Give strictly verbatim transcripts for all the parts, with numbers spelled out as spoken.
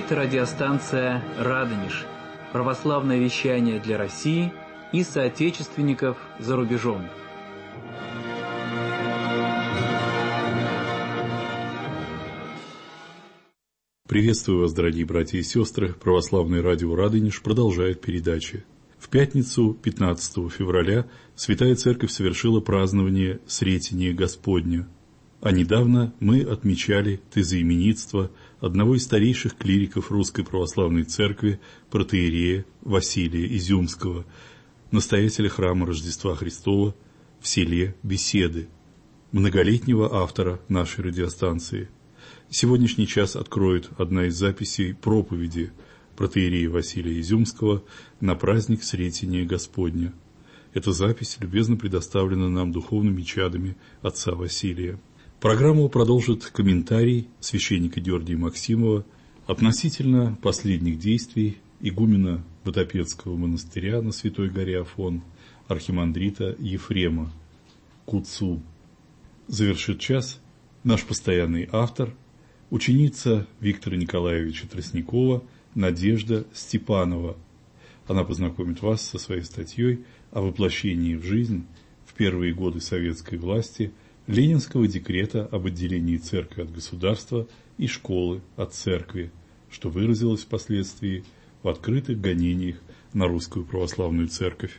Это радиостанция «Радонеж», православное вещание для России и соотечественников за рубежом. Приветствую вас, дорогие братья и сестры. Православное радио «Радонеж» продолжает передачи. В пятницу, пятнадцатого февраля, Святая Церковь совершила празднование Сретения Господня. А недавно мы отмечали тезоименитство одного из старейших клириков Русской Православной Церкви, протоиерея Василия Изюмского, настоятеля храма Рождества Христова в селе Беседы, многолетнего автора нашей радиостанции. Сегодняшний час откроет одна из записей проповеди протоиерея Василия Изюмского на праздник Сретения Господня. Эта запись любезно предоставлена нам духовными чадами отца Василия. Программу продолжит комментарий священника Георгия Максимова относительно последних действий игумена Водопецкого монастыря на Святой горе Афон, архимандрита Ефрема Куцу. Завершит час наш постоянный автор, ученица Виктора Николаевича Тростникова Надежда Степанова. Она познакомит вас со своей статьей о воплощении в жизнь в первые годы советской власти Ленинского декрета об отделении церкви от государства и школы от церкви, что выразилось впоследствии в открытых гонениях на Русскую Православную Церковь.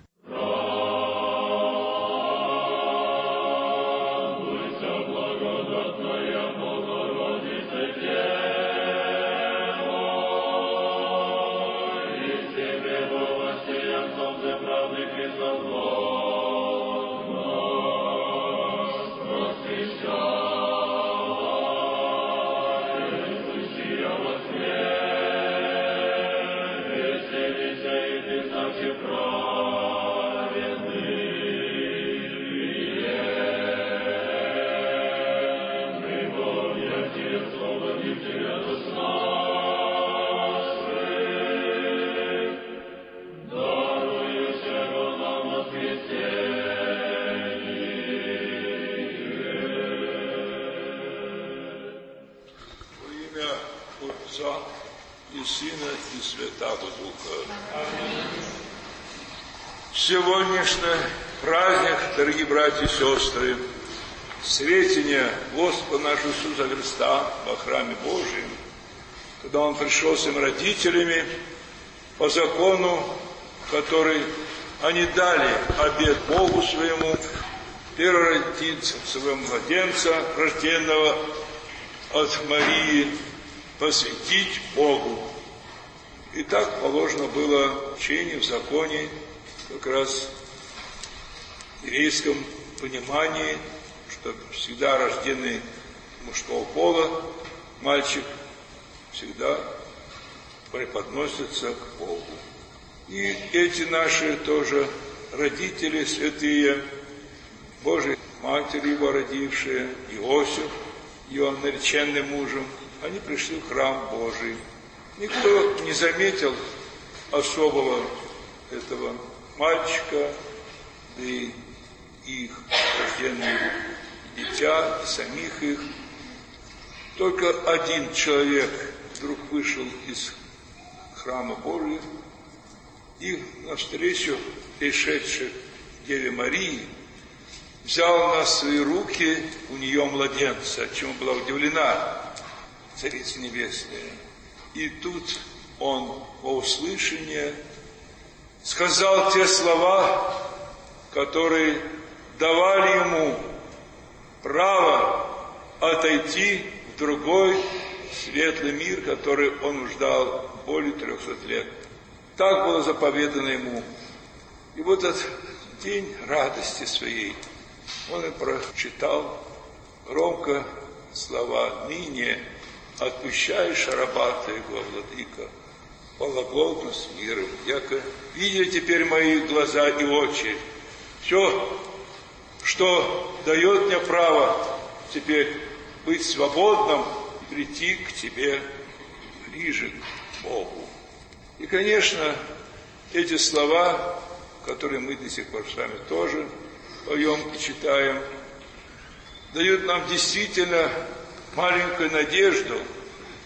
Сегодняшний праздник, дорогие братья и сестры, Сретения Господа нашего Иисуса Христа во храме Божьем, когда Он пришел с своими родителями по закону, который они дали обет Богу своему, переродиться своего младенца, рожденного от Марии, посвятить Богу. И так положено было в учении, в законе, как раз в еврейском понимании, что всегда рожденный мужского пола мальчик всегда преподносится к Богу. И эти наши тоже родители святые, Божьей Матери его родившие, Иосиф, его нареченным мужем, они пришли в храм Божий. Никто не заметил особого этого мальчика, да и их рожденные дитя, и самих их. Только один человек вдруг вышел из храма Божия и навстречу пришедшей Деве Марии взял на свои руки у нее младенца, чему была удивлена Царица Небесная. И тут он по услышанию сказал те слова, которые давали ему право отойти в другой светлый мир, который он ждал более трехсот лет. Так было заповедано ему. И вот этот день радости своей он и прочитал громко слова: «Ныне отпущаешь раба твоего, владыка, полноглотно с миром, яко видя теперь мои глаза и очи, все, что дает мне право теперь быть свободным, прийти к тебе ближе к Богу». И, конечно, эти слова, которые мы до сих пор с вами тоже поем и читаем, дают нам действительно маленькую надежду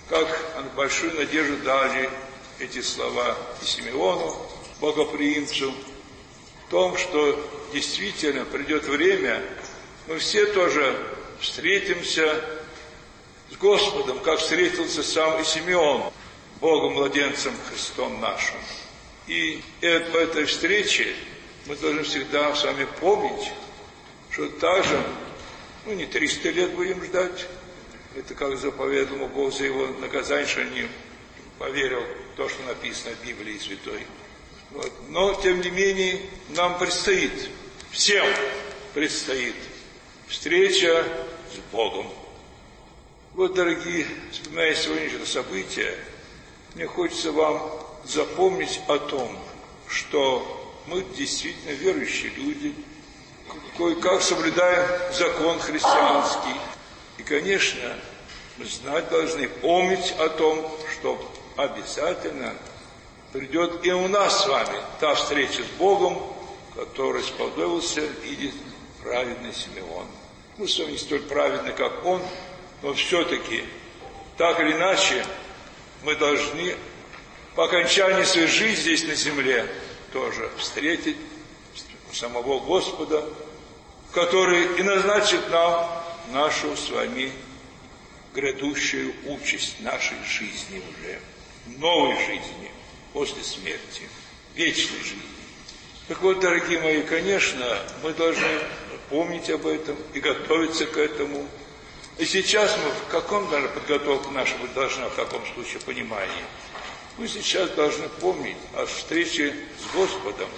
как большую надежду дали эти слова и Симеону, богоприимцу, в том, что действительно придет время, мы все тоже встретимся с Господом, как встретился сам и Симеон, Богом-младенцем Христом нашим. И в этой встрече мы должны всегда с вами помнить, что также, ну, не триста лет будем ждать, это как заповедал ему Бог за его наказание, что не поверил в то, что написано в Библии Святой. Вот. Но, тем не менее, нам предстоит, всем предстоит встреча с Богом. Вот, дорогие, вспоминая сегодняшнее событие, мне хочется вам запомнить о том, что мы действительно верующие люди, кое-как соблюдаем закон христианский. И, конечно, мы знать должны, помнить о том, что обязательно придет и у нас с вами та встреча с Богом, который сподобился видеть праведный Симеон. Мы с вами не столь праведны, как он, но все-таки, так или иначе, мы должны по окончании своей жизни здесь на земле тоже встретить самого Господа, который и назначит нам нашу с вами грядущую участь нашей жизни уже, новой жизни после смерти, вечной жизни. Так вот, дорогие мои, конечно, мы должны помнить об этом и готовиться к этому. И сейчас мы в каком, даже подготовка наша должна в каком случае понимании? Мы сейчас должны помнить о встрече с Господом.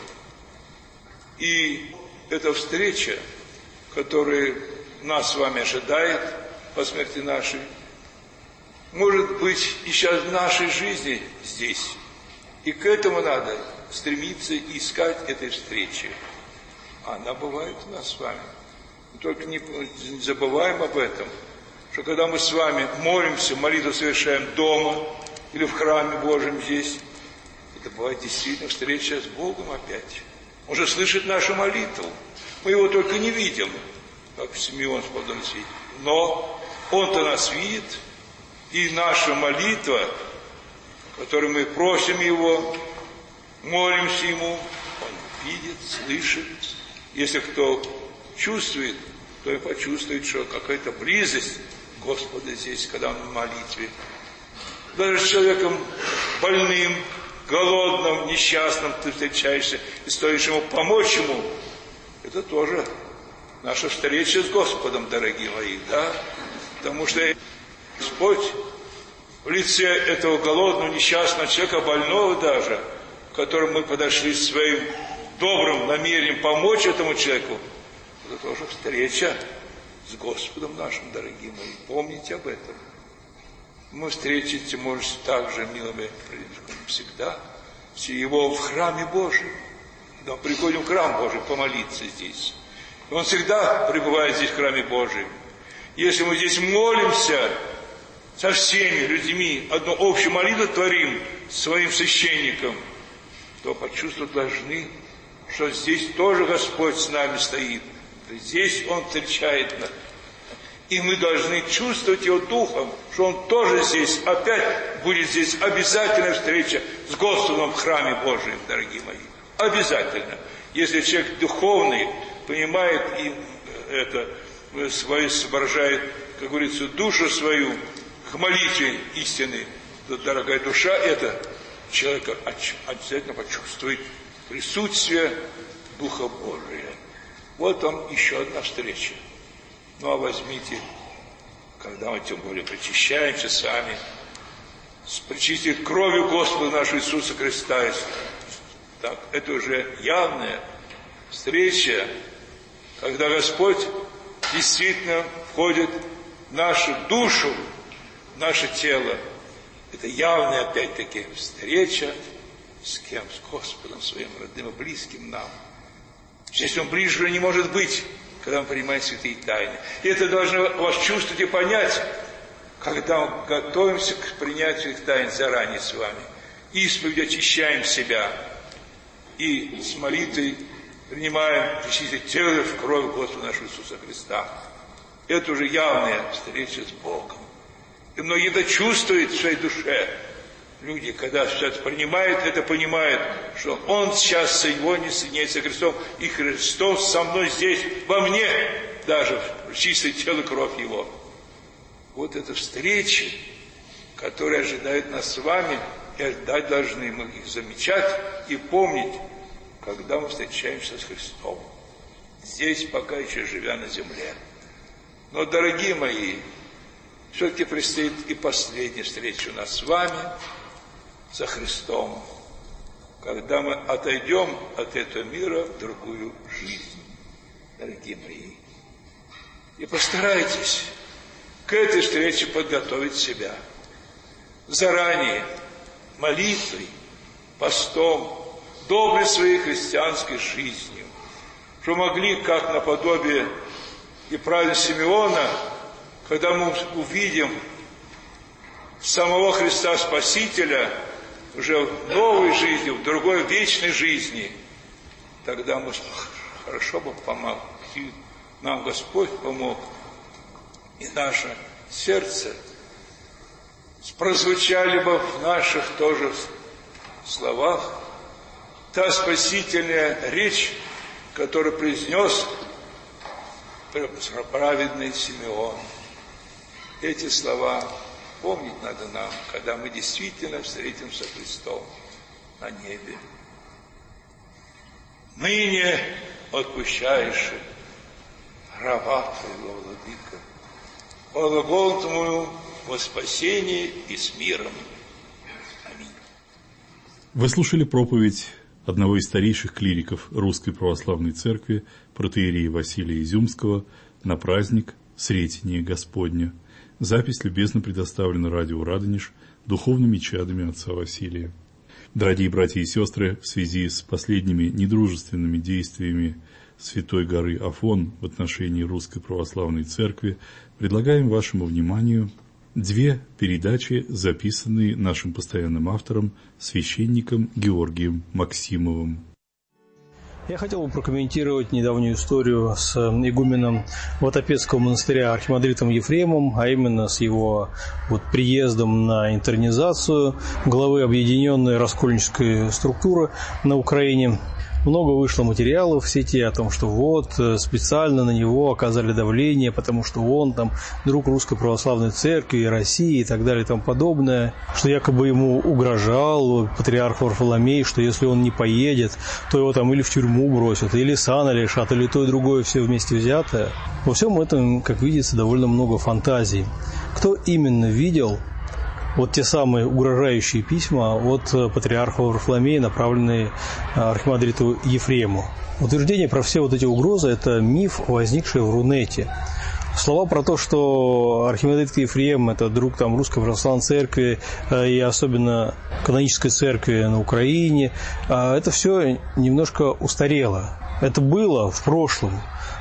И эта встреча, которая нас с вами ожидает по смерти нашей, может быть и сейчас в нашей жизни здесь. И к этому надо стремиться и искать этой встречи. Она бывает у нас с вами. Только не забываем об этом, что когда мы с вами молимся, молитву совершаем дома или в храме Божьем здесь, это бывает действительно встреча с Богом опять. Он же слышит нашу молитву. Мы его только не видим, как Симеон сподобился видеть. Но он-то нас видит, и наша молитва, которую мы просим его, молимся ему, он видит, слышит. Если кто чувствует, то и почувствует, что какая-то близость Господа здесь, когда он в молитве. Даже с человеком больным, голодным, несчастным ты встречаешься и стоишь ему помочь ему, это тоже наша встреча с Господом, дорогие мои, да? Потому что Господь в лице этого голодного, несчастного человека, больного даже, к которому мы подошли своим добрым намерением помочь этому человеку, это тоже встреча с Господом нашим, дорогие мои. Помните об этом. Мы встретите, можете также, милыми, всегда, его в храме Божьем. Когда мы приходим в храм Божий помолиться здесь. И он всегда пребывает здесь в храме Божьем. Если мы здесь молимся со всеми людьми, одну общую молитву творим своим священником, то почувствовать должны, что здесь тоже Господь с нами стоит. Здесь Он встречает нас. И мы должны чувствовать Его Духом, что Он тоже здесь, опять будет здесь обязательная встреча с Господом в храме Божьем, дорогие мои. Обязательно. Если человек духовный, понимает и это, свою, соображает, как говорится, душу свою к молитве истины, то, дорогая душа, это человека обязательно почувствует присутствие Духа Божия. Вот вам еще одна встреча. Ну а возьмите, когда мы тем более причащаемся с вами, причистить кровью Господа нашего Иисуса Христа. Так, это уже явная встреча, когда Господь действительно входит в нашу душу, в наше тело. Это явная, опять-таки, встреча с кем? С Господом своим родным и близким нам. Здесь Он ближе не может быть, когда мы принимаем святые тайны. И это должно вас чувствовать и понять, когда мы готовимся к принятию святых тайн заранее с вами. Исповедь очищаем себя и с молитвой принимаем чистить тело в кровь Господа нашего Иисуса Христа. Это уже явная встреча с Богом. И И многие это чувствуют в своей душе. Люди, когда сейчас принимают это, понимают, что Он сейчас сегодня соединяется с Христом, и Христос со мной здесь, во мне, даже в чистое тело и кровь Его. Вот это встречи, которые ожидают нас с вами, и ожидать должны мы их замечать и помнить, когда мы встречаемся с Христом. Здесь, пока еще живя на земле. Но, дорогие мои, все-таки предстоит и последняя встреча у нас с вами, со Христом, когда мы отойдем от этого мира в другую жизнь, дорогие мои. И постарайтесь к этой встрече подготовить себя заранее, молитвой, постом, доброй своей христианской жизнью, что могли, как наподобие и праведного Симеона, когда мы увидим самого Христа Спасителя уже в новой жизни, в другой вечной жизни, тогда мы хорошо бы помог, нам Господь помог, и наше сердце прозвучали бы в наших тоже словах та спасительная речь, которую произнес праведный Симеон. Эти слова помнить надо нам, когда мы действительно встретимся с Христом на небе. Ныне отпущаешь раба Твоего, Владыка, глагол Твою во спасении и с миром. Аминь. Вы слушали проповедь одного из старейших клириков Русской Православной Церкви, протоиерея Василия Изюмского, на праздник Сретения Господня. Запись любезно предоставлена радио «Радонеж» духовными чадами отца Василия. Дорогие братья и сестры, в связи с последними недружественными действиями Святой горы Афон в отношении Русской Православной Церкви предлагаем вашему вниманию две передачи, записанные нашим постоянным автором, священником Георгием Максимовым. Я хотел бы прокомментировать недавнюю историю с игуменом Ватопедского монастыря архимандритом Ефремом, а именно с его вот приездом на интернизацию главы объединенной раскольнической структуры на Украине. Много вышло материалов в сети о том, что вот специально на него оказали давление, потому что он там друг Русской Православной Церкви, России и так далее и тому подобное, что якобы ему угрожал патриарх Варфоломей, что если он не поедет, то его там или в тюрьму бросят, или сана лишат, или то и другое все вместе взятое. Во всем этом, как видится, довольно много фантазий. Кто именно видел вот те самые угрожающие письма от патриарха Варфоломея, направленные архимандриту Ефрему? Утверждение про все вот эти угрозы – это миф, возникший в Рунете. Слова про то, что архимандрит Ефрем – это друг там Русской Православной Церкви и особенно канонической церкви на Украине, это все немножко устарело. Это было в прошлом.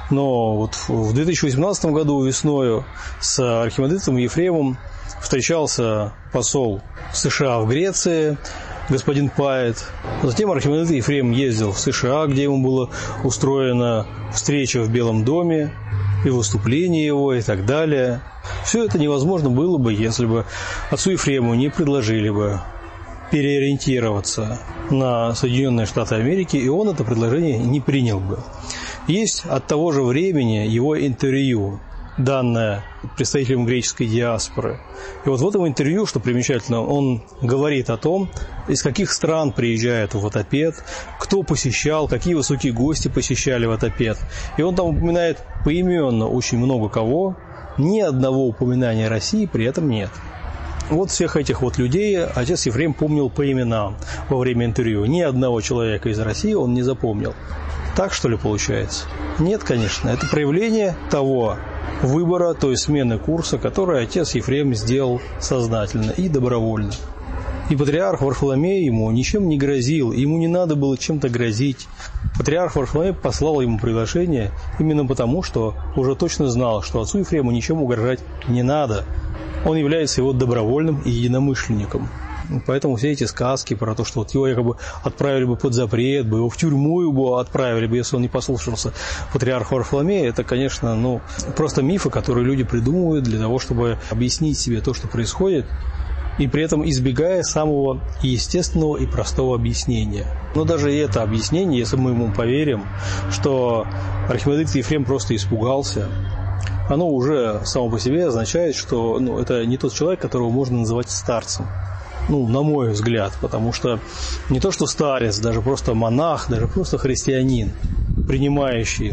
Но вот в две тысячи восемнадцатом году весною с архимандритом Ефремом встречался посол США в Греции, господин Паэт. Затем архимандрит Ефрем ездил в США, где ему была устроена встреча в Белом доме, и выступление его, и так далее. Все это невозможно было бы, если бы отцу Ефрему не предложили бы переориентироваться на Соединенные Штаты Америки, и он это предложение не принял бы. Есть от того же времени его интервью, данное представителем греческой диаспоры. И вот в этом интервью, что примечательно, он говорит о том, из каких стран приезжает в Ватопед, кто посещал, какие высокие гости посещали Ватопед. И он там упоминает поименно очень много кого, ни одного упоминания России при этом нет. Вот всех этих вот людей отец Ефрем помнил по именам во время интервью. Ни одного человека из России он не запомнил. Так, что ли, получается? Нет, конечно. Это проявление того выбора, той смены курса, который отец Ефрем сделал сознательно и добровольно. И патриарх Варфоломей ему ничем не грозил, ему не надо было чем-то грозить. Патриарх Варфоломей послал ему приглашение именно потому, что уже точно знал, что отцу Ефрему ничем угрожать не надо. Он является его добровольным и единомышленником. Поэтому все эти сказки про то, что вот его якобы отправили бы под запрет, бы его в тюрьму его отправили бы, если он не послушался патриарха Варфоломея, это, конечно, ну, просто мифы, которые люди придумывают для того, чтобы объяснить себе то, что происходит, и при этом избегая самого естественного и простого объяснения. Но даже это объяснение, если мы ему поверим, что архимандрит Ефрем просто испугался, оно уже само по себе означает, что ну, это не тот человек, которого можно называть старцем. Ну, на мой взгляд, потому что не то что старец, даже просто монах, даже просто христианин, принимающий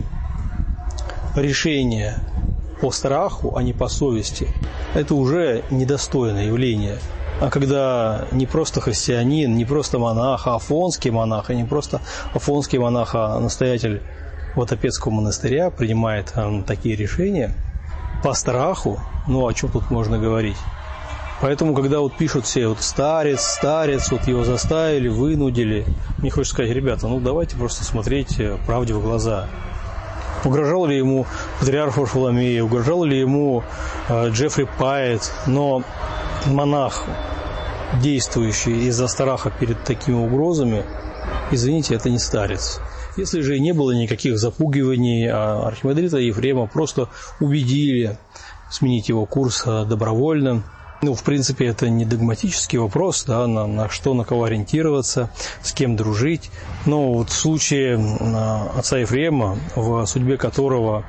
решение по страху, а не по совести, это уже недостойное явление. А когда не просто христианин, не просто монах, а афонский монах, и не просто афонский монах, а настоятель Вотопецкого монастыря принимает э, такие решения по страху, ну, о чем тут можно говорить? Поэтому, когда вот пишут все, вот старец, старец, вот его заставили, вынудили, мне хочется сказать, ребята, ну давайте просто смотреть правде в глаза. Угрожал ли ему патриарх Варфоломей, угрожал ли ему э, Джеффри Пайет, но монах, действующий из-за страха перед такими угрозами, извините, это не старец. Если же и не было никаких запугиваний, а архимандрита Ефрема просто убедили сменить его курс добровольно. Ну, в принципе, это не догматический вопрос, да, на, на что, на кого ориентироваться, с кем дружить. Но вот в случае отца Ефрема, в судьбе которого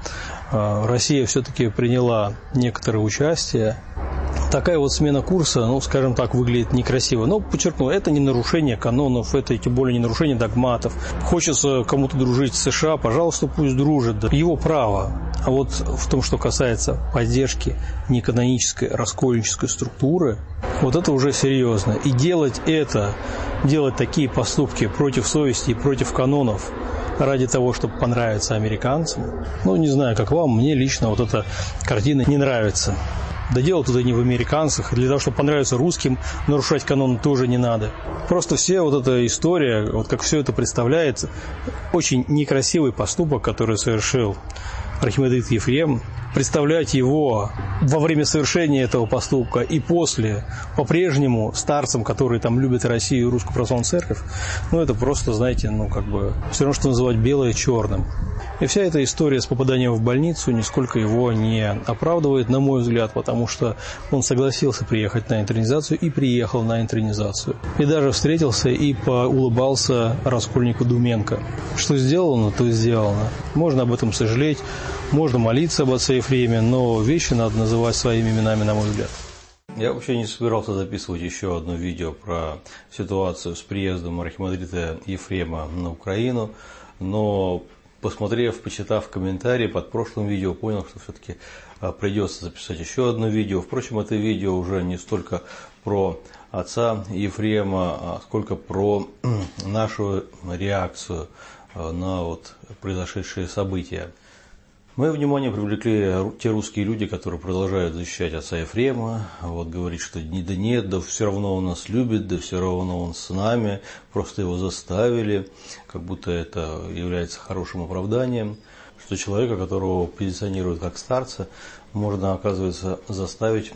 Россия все-таки приняла некоторое участие, такая вот смена курса, ну, скажем так, выглядит некрасиво. Но, подчеркну, это не нарушение канонов, это тем более не нарушение догматов. Хочется кому-то дружить с США, пожалуйста, пусть дружит. Да. Его право. А вот в том, что касается поддержки неканонической раскольнической структуры, вот это уже серьезно. И делать это, делать такие поступки против совести и против канонов ради того, чтобы понравиться американцам, ну, не знаю, как вам, мне лично вот эта картина не нравится. Да дело тут и не в американцах. Для того, чтобы понравиться русским, нарушать канон тоже не надо. Просто все вот эта история, вот как все это представляется, очень некрасивый поступок, который совершил архимандрит Ефрем. Представлять его во время совершения этого поступка и после по-прежнему старцем, который там любит Россию и Русскую Православную Церковь, ну это просто, знаете, ну как бы все равно, что называть белое черным. И вся эта история с попаданием в больницу нисколько его не оправдывает, на мой взгляд, потому что он согласился приехать на интернизацию и приехал на интернизацию. И даже встретился и поулыбался раскольнику Думенко. Что сделано, то сделано. Можно об этом сожалеть, можно молиться об отце Ефреме, но вещи надо называть своими именами, на мой взгляд. Я вообще не собирался записывать еще одно видео про ситуацию с приездом архимандрита Ефрема на Украину, но, посмотрев, почитав комментарии под прошлым видео, понял, что все-таки придется записать еще одно видео. Впрочем, это видео уже не столько про отца Ефрема, сколько про нашу реакцию на вот произошедшие события. Мое внимание привлекли те русские люди, которые продолжают защищать отца Ефрема, вот говорить, что да нет, да все равно он нас любит, да все равно он с нами, просто его заставили, как будто это является хорошим оправданием, что человека, которого позиционируют как старца, можно, оказывается, заставить,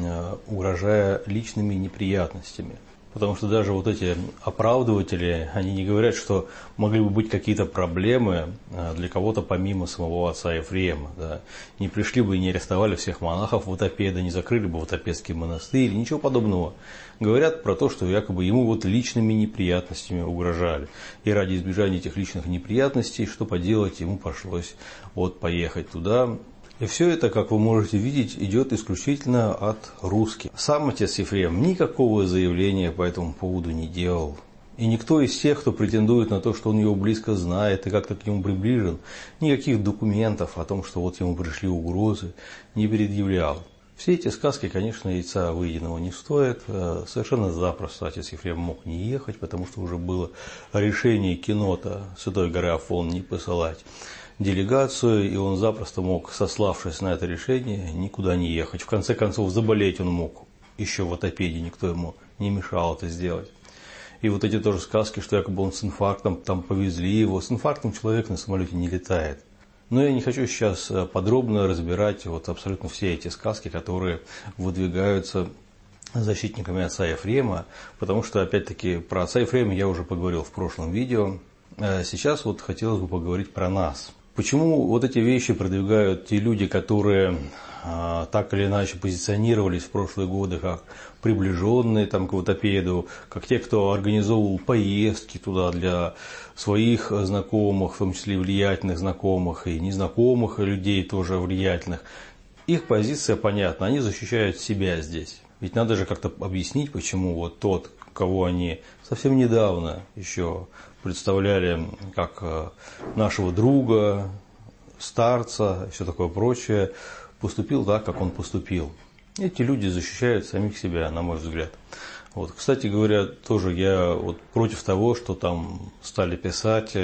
угрожая личными неприятностями. Потому что даже вот эти оправдыватели, они не говорят, что могли бы быть какие-то проблемы для кого-то помимо самого отца Ефрема. Да. Не пришли бы и не арестовали всех монахов Вотопеда, не закрыли бы Вотопецкий монастырь, ничего подобного. Говорят про то, что якобы ему вот личными неприятностями угрожали. И ради избежания этих личных неприятностей, что поделать, ему пришлось вот поехать туда. И все это, как вы можете видеть, идет исключительно от русских. Сам отец Ефрем никакого заявления по этому поводу не делал. И никто из тех, кто претендует на то, что он его близко знает и как-то к нему приближен, никаких документов о том, что вот ему пришли угрозы, не предъявлял. Все эти сказки, конечно, яйца выеденного не стоят. Совершенно запросто отец Ефрем мог не ехать, потому что уже было решение Кинота Святой горы Афон не посылать делегацию, и он запросто мог, сославшись на это решение, никуда не ехать. В конце концов, заболеть он мог еще в Вотопеде, никто ему не мешал это сделать. И вот эти тоже сказки, что якобы он с инфарктом, там повезли его. С инфарктом человек на самолете не летает. Но я не хочу сейчас подробно разбирать вот абсолютно все эти сказки, которые выдвигаются защитниками отца Ефрема, потому что, опять-таки, про отца Ефрема я уже поговорил в прошлом видео. Сейчас вот хотелось бы поговорить про нас. Почему вот эти вещи продвигают те люди, которые а, так или иначе позиционировались в прошлые годы как приближенные там, к Ватапеду, как те, кто организовывал поездки туда для своих знакомых, в том числе влиятельных знакомых и незнакомых людей тоже влиятельных. Их позиция понятна, они защищают себя здесь. Ведь надо же как-то объяснить, почему вот тот, кого они совсем недавно еще представляли как нашего друга, старца и все такое прочее, поступил так, как он поступил. Эти люди защищают самих себя, на мой взгляд. Вот. Кстати говоря, тоже я вот против того, что там стали писать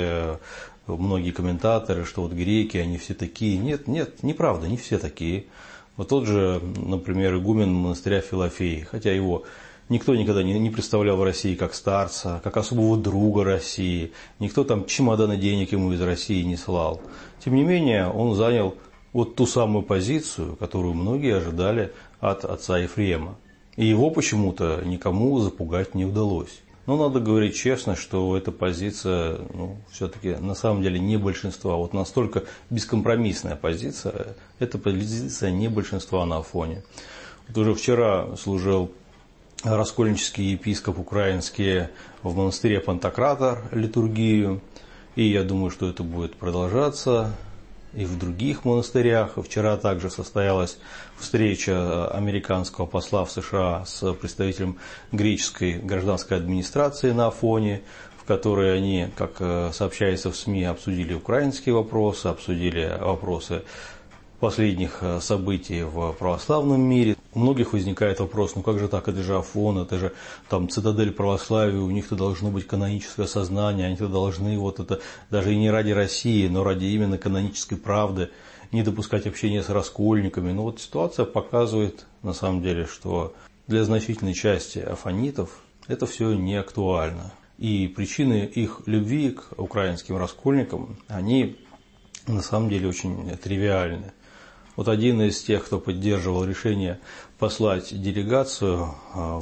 многие комментаторы, что вот греки, они все такие. Нет, нет, неправда, не все такие. Вот тот же, например, игумен монастыря Филофей, хотя его никто никогда не, не представлял в России как старца, как особого друга России, никто там чемоданы денег ему из России не слал. Тем не менее, он занял вот ту самую позицию, которую многие ожидали от отца Ефрема. И его почему-то никому запугать не удалось. Но надо говорить честно, что эта позиция, ну, все-таки на самом деле не большинства. Вот настолько бескомпромиссная позиция, эта позиция не большинства на Афоне. Вот уже вчера служил раскольнический епископ украинский в монастыре Пантократор литургию. И я думаю, что это будет продолжаться и в других монастырях. Вчера также состоялась встреча американского посла в США с представителем греческой гражданской администрации на Афоне, в которой они, как сообщается в СМИ, обсудили украинские вопросы, обсудили вопросы последних событий в православном мире. У многих возникает вопрос, ну как же так, это же Афон, это же там цитадель православия, у них-то должно быть каноническое сознание, они-то должны вот это, даже и не ради России, но ради именно канонической правды, не допускать общения с раскольниками. Но вот ситуация показывает на самом деле, что для значительной части афонитов это все не актуально. И причины их любви к украинским раскольникам, они на самом деле очень тривиальны. Вот один из тех, кто поддерживал решение послать делегацию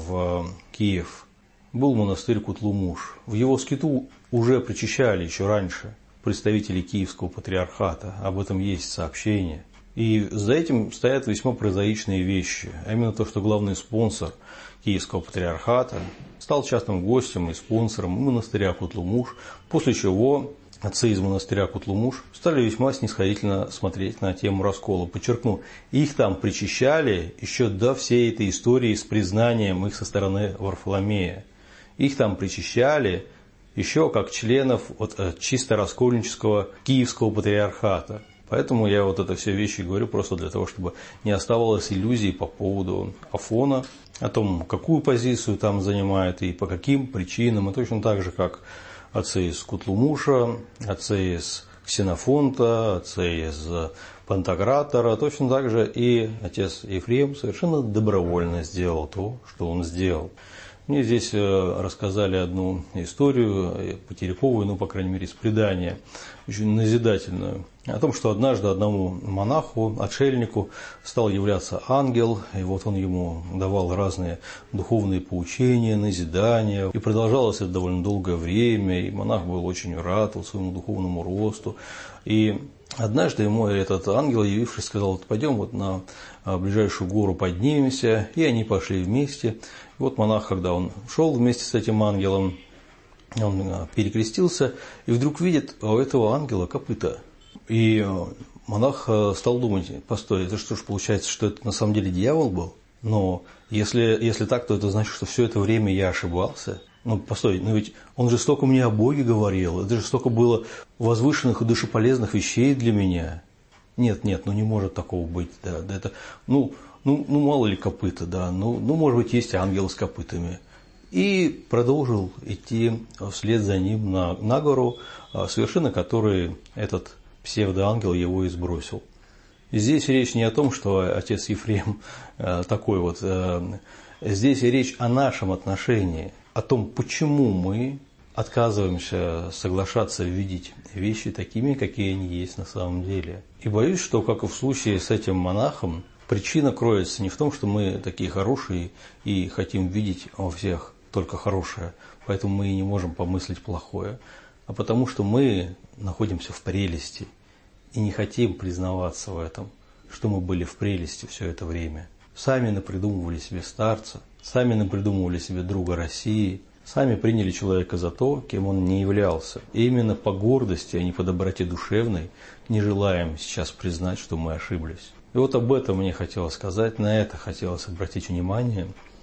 в Киев, был монастырь Кутлумуш. В его скиту уже причащали еще раньше представители Киевского патриархата. Об этом есть сообщение. И за этим стоят весьма прозаичные вещи. А именно то, что главный спонсор Киевского патриархата стал частным гостем и спонсором монастыря Кутлумуш, после чего отцы из монастыря Кутлумуш стали весьма снисходительно смотреть на тему раскола. Подчеркну, их там причащали еще до всей этой истории с признанием их со стороны Варфоломея. Их там причащали еще как членов вот, чисто раскольнического Киевского патриархата. Поэтому я вот это все вещи говорю просто для того, чтобы не оставалось иллюзий по поводу Афона, о том, какую позицию там занимает и по каким причинам, и точно так же, как отцы из Кутлумуша, отцы из Ксенофонта, отцы из Пантократора, точно так же и отец Ефрем совершенно добровольно сделал то, что он сделал. Мне здесь рассказали одну историю, потеряковую, ну, по крайней мере, из предания, очень назидательную, о том, что однажды одному монаху, отшельнику, стал являться ангел, и вот он ему давал разные духовные поучения, назидания, и продолжалось это довольно долгое время, и монах был очень рад своему духовному росту, и однажды ему этот ангел, явившись, сказал: вот пойдем вот на ближайшую гору поднимемся, и они пошли вместе. И вот монах, когда он шел вместе с этим ангелом, он перекрестился, и вдруг видит у этого ангела копыта. И монах стал думать: постой, это что ж получается, что это на самом деле дьявол был? Но если, если так, то это значит, что все это время я ошибался. Ну, постой, но ведь он же столько мне о Боге говорил, это же столько было возвышенных и душеполезных вещей для меня. Нет, нет, ну не может такого быть, да, да это, ну, ну, ну мало ли копыта, да, ну, ну, может быть, есть ангел с копытами. И продолжил идти вслед за ним на, на гору, с вершины которой этот псевдоангел его и сбросил. И здесь речь не о том, что отец Ефрем такой вот, здесь речь о нашем отношении, о том, почему мы отказываемся соглашаться видеть вещи такими, какие они есть на самом деле. И боюсь, что, как и в случае с этим монахом, Причина кроется не в том, что мы такие хорошие и хотим видеть во всех только хорошее, поэтому мы и не можем помыслить плохое, а потому что мы находимся в прелести и не хотим признаваться в этом, что мы были в прелести все это время. Сами напридумывали себе старца, сами напридумывали себе друга России, сами приняли человека за то, кем он не являлся. И именно по гордости, а не по доброте душевной, не желаем сейчас признать, что мы ошиблись. И вот об этом мне хотелось сказать, на это хотелось обратить внимание,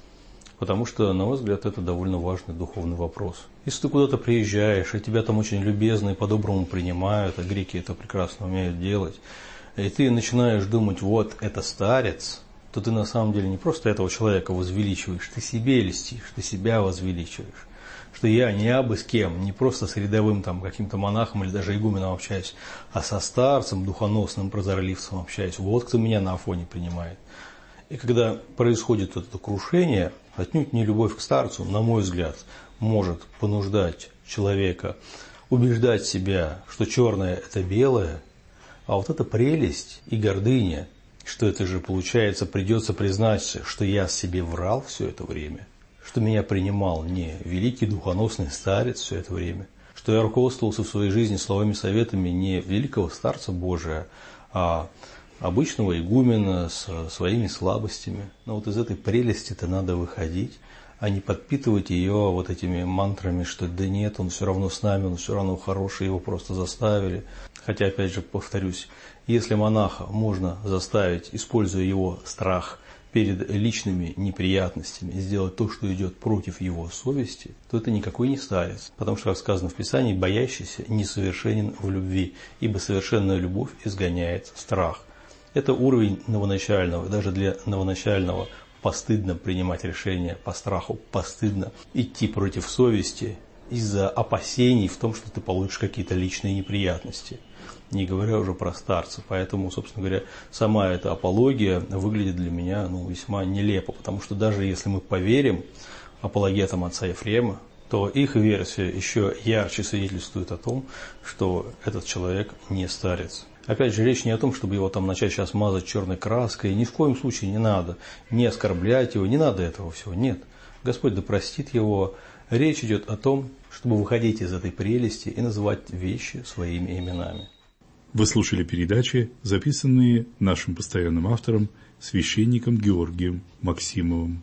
потому что, на мой взгляд, это довольно важный духовный вопрос. Если ты куда-то приезжаешь, и тебя там очень любезно и по-доброму принимают, а греки это прекрасно умеют делать, и ты начинаешь думать, вот это старец, то ты на самом деле не просто этого человека возвеличиваешь, ты себе льстишь, ты себя возвеличиваешь. Что я не абы с кем, не просто с рядовым там каким-то монахом или даже игуменом общаюсь, а со старцем, духоносным прозорливцем общаюсь. Вот кто меня на Афоне принимает. И когда происходит это крушение, отнюдь не любовь к старцу, на мой взгляд, может понуждать человека убеждать себя, что черное – это белое, а вот эта прелесть и гордыня, что это же, получается, придется признать, что я себе врал все это время, что меня принимал не великий духоносный старец все это время, что я руководствовался в своей жизни словами советами не великого старца Божия, а обычного игумена со своими слабостями. Но вот из этой прелести-то надо выходить, а не подпитывать ее вот этими мантрами, что да нет, он все равно с нами, он все равно хороший, его просто заставили. Хотя, опять же, повторюсь, если монаха можно заставить, используя его страх перед личными неприятностями, сделать то, что идет против его совести, то это никакой не старец. Потому что, как сказано в Писании, боящийся несовершенен в любви, ибо совершенная любовь изгоняет страх. Это уровень новоначального. Даже для новоначального постыдно принимать решения по страху, постыдно идти против совести из-за опасений в том, что ты получишь какие-то личные неприятности. Не говоря уже про старца. Поэтому, собственно говоря, сама эта апология выглядит для меня ну, весьма нелепо. Потому что даже если мы поверим апологетам отца Ефрема, то их версия еще ярче свидетельствует о том, что этот человек не старец. Опять же, речь не о том, чтобы его там начать сейчас мазать черной краской. Ни в коем случае не надо. Не оскорблять его, не надо этого всего. Нет. Господь да простит его. Речь идет о том, чтобы выходить из этой прелести и называть вещи своими именами. Вы слушали передачи, записанные нашим постоянным автором, священником Георгием Максимовым.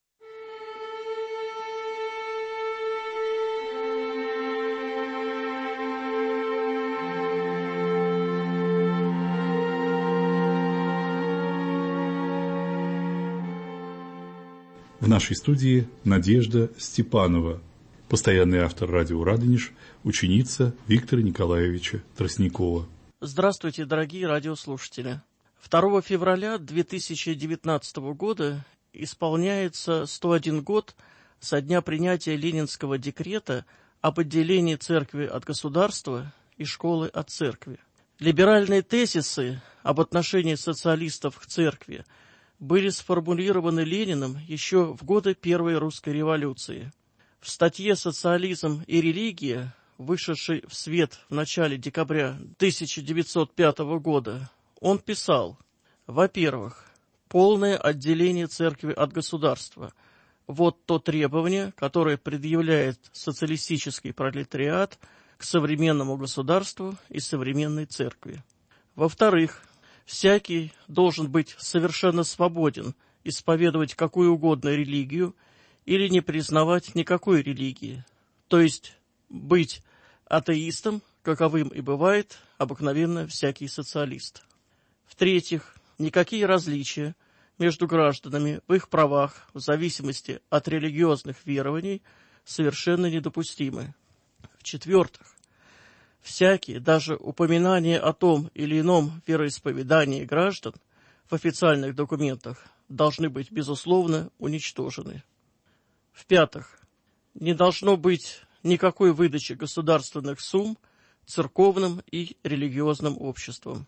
В нашей студии Надежда Степанова, постоянный автор радио «Радонеж», ученица Виктора Николаевича Тростникова. Здравствуйте, дорогие радиослушатели. второго февраля две тысячи девятнадцатого года исполняется сто один год со дня принятия Ленинского декрета об отделении церкви от государства и школы от церкви. Либеральные тезисы об отношении социалистов к церкви были сформулированы Лениным еще в годы Первой русской революции. В статье «Социализм и религия», вышедшей в свет в начале декабря тысяча девятьсот пятого года, он писал: во-первых, полное отделение церкви от государства. Вот то требование, которое предъявляет социалистический пролетариат к современному государству и современной церкви. Во-вторых, всякий должен быть совершенно свободен исповедовать какую угодно религию или не признавать никакой религии, то есть быть атеистом, каковым и бывает обыкновенно всякий социалист. В-третьих, никакие различия между гражданами в их правах в зависимости от религиозных верований совершенно недопустимы. В-четвертых, всякие, даже упоминания о том или ином вероисповедании граждан в официальных документах должны быть, безусловно, уничтожены. В-пятых, не должно быть никакой выдачи государственных сумм церковным и религиозным обществам.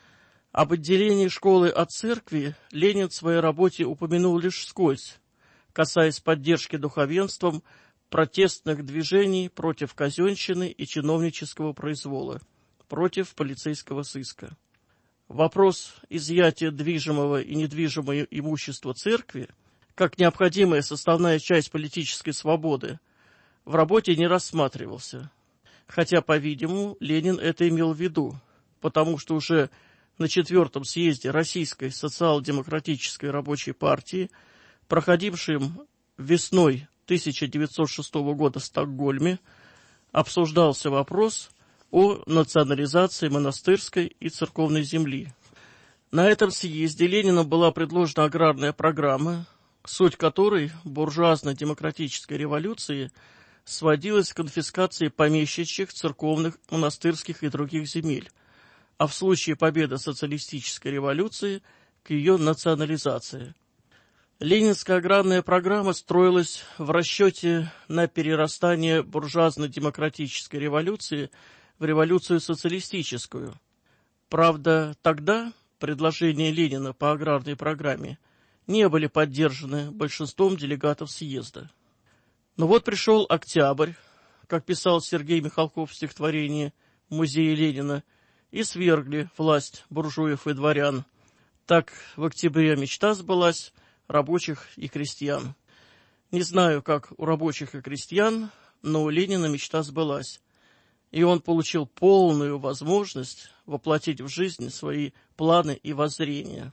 Об отделении школы от церкви Ленин в своей работе упомянул лишь вскользь, касаясь поддержки духовенством протестных движений против казенщины и чиновнического произвола, против полицейского сыска. вопрос изъятия движимого и недвижимого имущества церкви, как необходимая составная часть политической свободы, в работе не рассматривался. Хотя, по-видимому, Ленин это имел в виду, потому что уже на четвертом съезде Российской социал-демократической рабочей партии, проходившем весной тысяча девятьсот шестого года в Стокгольме, обсуждался вопрос о национализации монастырской и церковной земли. На этом съезде Лениным была предложена аграрная программа, суть которой буржуазно-демократической революции сводилась к конфискации помещичьих, церковных, монастырских и других земель, а в случае победы социалистической революции к ее национализации. Ленинская аграрная программа строилась в расчете на перерастание буржуазно-демократической революции в революцию социалистическую. Правда, тогда предложения Ленина по аграрной программе не были поддержаны большинством делегатов съезда. Но вот пришел октябрь, как писал Сергей Михалков в стихотворении в музее Ленина, и свергли власть буржуев и дворян. Так в октябре мечта сбылась рабочих и крестьян. Не знаю, как у рабочих и крестьян, но у Ленина мечта сбылась, и он получил полную возможность воплотить в жизнь свои планы и воззрения.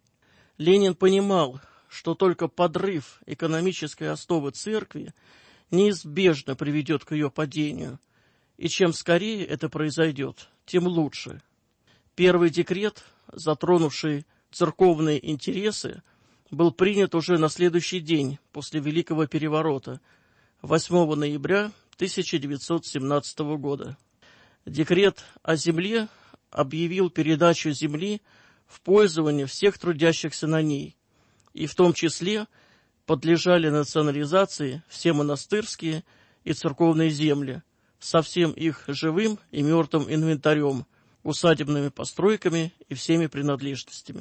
Ленин понимал, что только подрыв экономической основы церкви неизбежно приведет к ее падению, и чем скорее это произойдет, тем лучше. Первый декрет, затронувший церковные интересы, был принят уже на следующий день после Великого переворота, восьмого ноября тысяча девятьсот семнадцатого года. Декрет о земле объявил передачу земли в пользование всех трудящихся на ней, и в том числе подлежали национализации все монастырские и церковные земли со всем их живым и мертвым инвентарем, усадебными постройками и всеми принадлежностями.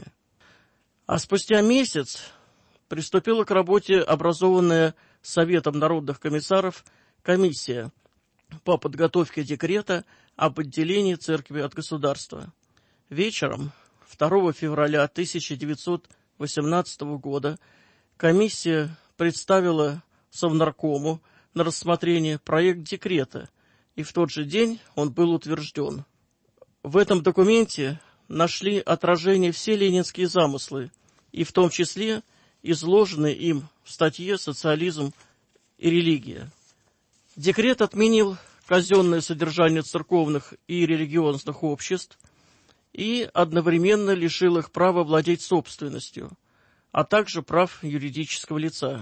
А спустя месяц приступила к работе образованная Советом народных комиссаров комиссия по подготовке декрета об отделении церкви от государства. Вечером второго февраля тысяча девятьсот восемнадцатого года комиссия представила Совнаркому на рассмотрение проект декрета, и в тот же день он был утвержден. В этом документе нашли отражение все ленинские замыслы, и в том числе изложенные им в статье «Социализм и религия». Декрет отменил казенное содержание церковных и религиозных обществ и одновременно лишил их права владеть собственностью, а также прав юридического лица.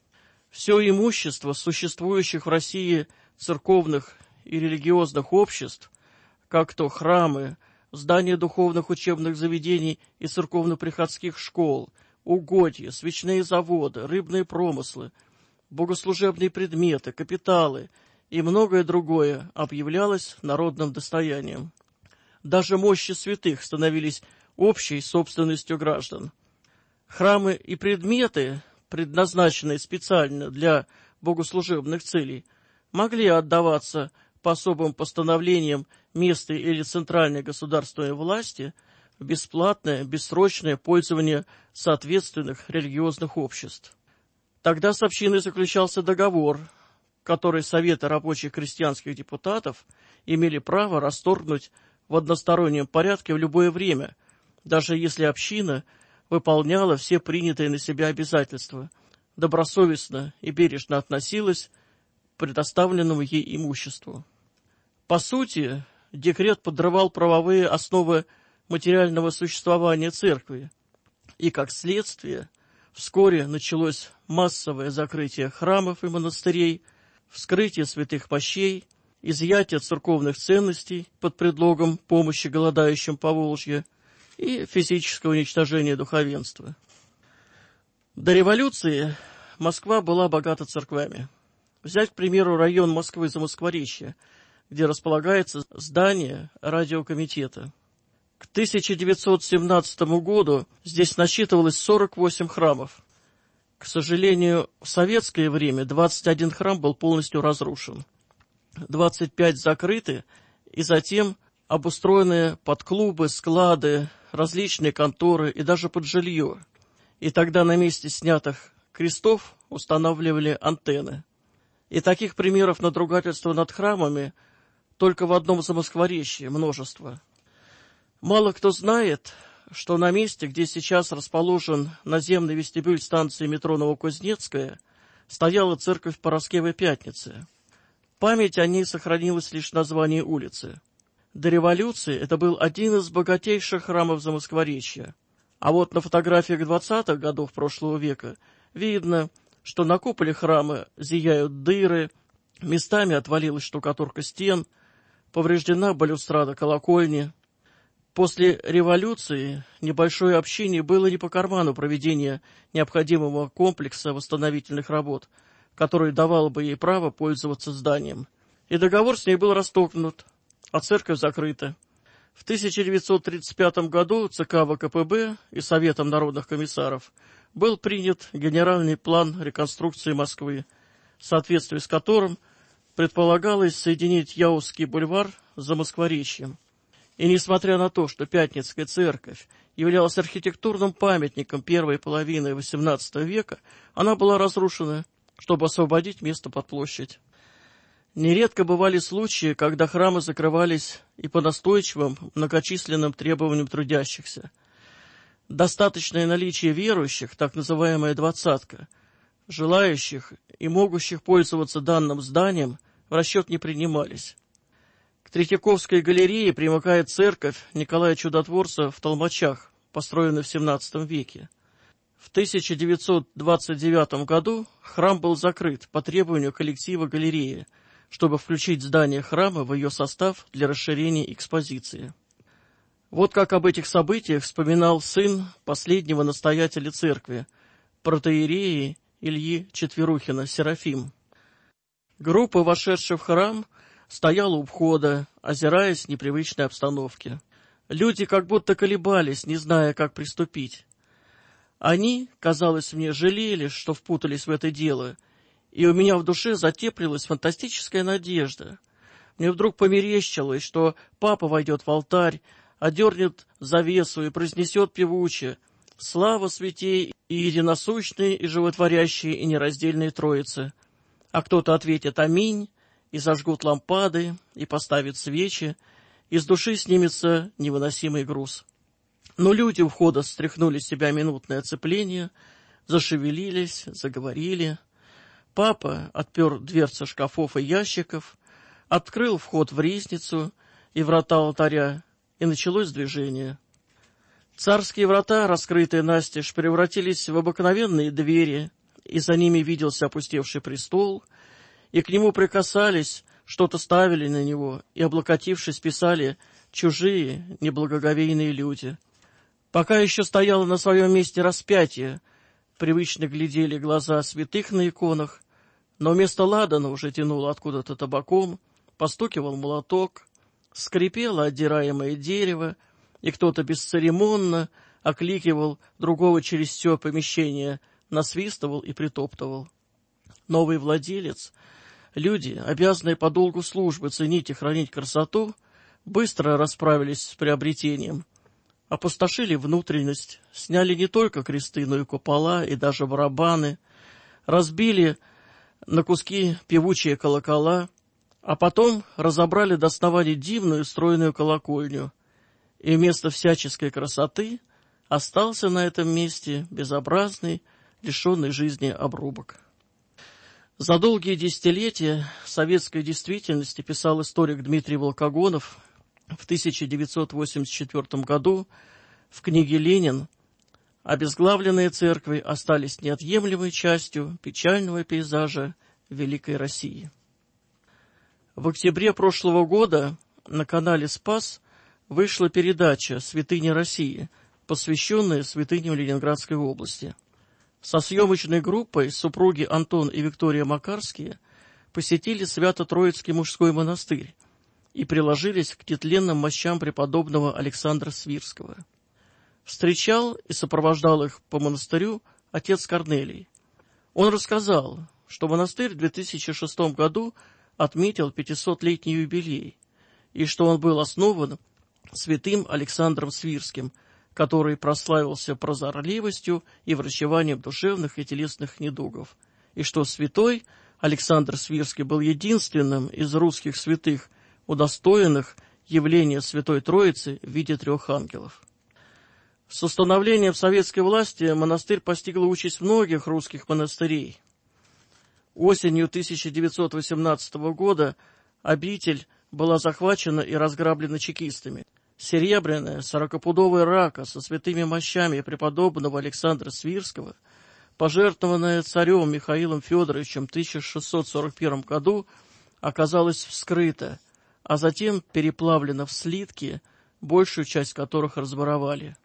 Все имущество существующих в России церковных и религиозных обществ, как то храмы, здания духовных учебных заведений и церковно-приходских школ, угодья, свечные заводы, рыбные промыслы, богослужебные предметы, капиталы и многое другое объявлялось народным достоянием. Даже мощи святых становились общей собственностью граждан. Храмы и предметы, предназначенные специально для богослужебных целей, могли отдаваться по особым постановлениям местной или центральной государственной власти в бесплатное, бессрочное пользование соответственных религиозных обществ. Тогда с общиной заключался договор, который Советы рабочих крестьянских депутатов имели право расторгнуть в одностороннем порядке в любое время, даже если община выполняла все принятые на себя обязательства, добросовестно и бережно относилась к предоставленному ей имуществу. По сути, декрет подрывал правовые основы материального существования церкви, и, как следствие, вскоре началось массовое закрытие храмов и монастырей, вскрытие святых мощей, изъятие церковных ценностей под предлогом помощи голодающим по Волжье и физического уничтожения духовенства. До революции Москва была богата церквями. Взять, к примеру, район Москвы Замоскворечье, где располагается здание радиокомитета. К тысяча девятьсот семнадцатому году здесь насчитывалось сорок восемь храмов. К сожалению, в советское время двадцать один храм был полностью разрушен, двадцать пять закрыты и затем обустроены под клубы, склады, различные конторы и даже под жилье. И тогда на месте снятых крестов устанавливали антенны. И таких примеров надругательства над храмами только в одном Замоскворечье множество. Мало кто знает, что на месте, где сейчас расположен наземный вестибюль станции метро Новокузнецкая, стояла церковь Параскевой Пятницы. Память о ней сохранилась лишь в названии улицы. До революции это был один из богатейших храмов Замоскворечья. А вот на фотографиях двадцатых годов прошлого века видно, что на куполе храма зияют дыры, местами отвалилась штукатурка стен, повреждена балюстрада колокольни. После революции небольшое общине было не по карману проведения необходимого комплекса восстановительных работ, который давал бы ей право пользоваться зданием. И договор с ней был расторгнут, а церковь закрыта. В тысяча девятьсот тридцать пятом году ЦК ВКПБ и Советом народных комиссаров был принят генеральный план реконструкции Москвы, в соответствии с которым предполагалось соединить Яузский бульвар с Замоскворечьем. И несмотря на то, что Пятницкая церковь являлась архитектурным памятником первой половины восемнадцатого века, она была разрушена, чтобы освободить место под площадь. Нередко бывали случаи, когда храмы закрывались и по настойчивым, многочисленным требованиям трудящихся. Достаточное наличие верующих, так называемая двадцатка, желающих и могущих пользоваться данным зданием, в расчет не принимались. К Третьяковской галерее примыкает церковь Николая Чудотворца в Толмачах, построенная в семнадцатом веке. В тысяча девятьсот двадцать девятом году храм был закрыт по требованию коллектива галереи, чтобы включить здание храма в ее состав для расширения экспозиции. Вот как об этих событиях вспоминал сын последнего настоятеля церкви, протоиерея Ильи Четверухина, Серафим. Группа, вошедшая в храм, стояла у входа, озираясь в непривычной обстановке. Люди как будто колебались, не зная, как приступить. Они, казалось мне, жалели, что впутались в это дело, и у меня в душе затеплилась фантастическая надежда. Мне вдруг померещилось, что папа войдет в алтарь, одернет завесу и произнесет певуче: «Слава святей и единосущной, и животворящей, и нераздельной Троице». А кто-то ответит «Аминь», и зажгут лампады, и поставят свечи, и с души снимется невыносимый груз. Но люди у входа стряхнули с себя минутное оцепление, зашевелились, заговорили. Папа отпер дверцы шкафов и ящиков, открыл вход в ризницу и врата алтаря, и началось движение. Царские врата, раскрытые настежь, превратились в обыкновенные двери, и за ними виделся опустевший престол, и к нему прикасались, что-то ставили на него, и, облокотившись, писали чужие, неблагоговейные люди. Пока еще стояло на своем месте распятие, привычно глядели глаза святых на иконах, но вместо ладана уже тянуло откуда-то табаком, постукивал молоток, скрипело отдираемое дерево, и кто-то бесцеремонно окликивал другого через все помещение, насвистывал и притоптывал. Новый владелец, люди, обязанные по долгу службы ценить и хранить красоту, быстро расправились с приобретением, опустошили внутренность, сняли не только кресты, но и купола, и даже барабаны, разбили на куски певучие колокола, а потом разобрали до основания дивную стройную колокольню, и вместо всяческой красоты остался на этом месте безобразный, лишенный жизни обрубок. За долгие десятилетия советской действительности, писал историк Дмитрий Волкогонов в тысяча девятьсот восемьдесят четвёртом году в книге «Ленин», обезглавленные церкви остались неотъемлемой частью печального пейзажа Великой России. В октябре прошлого года на канале «Спас» вышла передача «Святыни России», посвященная святыням Ленинградской области. Со съемочной группой супруги Антон и Виктория Макарские посетили Свято-Троицкий мужской монастырь и приложились к нетленным мощам преподобного Александра Свирского. Встречал и сопровождал их по монастырю отец Корнелий. Он рассказал, что монастырь в две тысячи шестом году отметил пятисотлетний юбилей, и что он был основан святым Александром Свирским, который прославился прозорливостью и врачеванием душевных и телесных недугов, и что святой Александр Свирский был единственным из русских святых, удостоенных явления Святой Троицы в виде трех ангелов. С установлением советской власти монастырь постигла участь многих русских монастырей. Осенью тысяча девятьсот восемнадцатого года обитель была захвачена и разграблена чекистами. Серебряная сорокапудовая рака со святыми мощами преподобного Александра Свирского, пожертвованная царем Михаилом Федоровичем в тысяча шестьсот сорок первом году, оказалась вскрыта, а затем переплавлена в слитки, большую часть которых разворовали.